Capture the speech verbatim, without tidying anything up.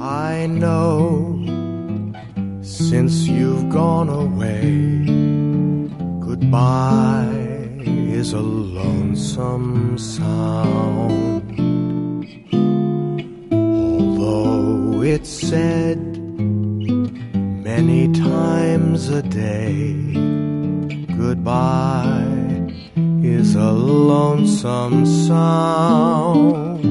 I know since you've gone away, goodbye is a lonesome sound. Although it's said many times a day, goodbye is a lonesome sound.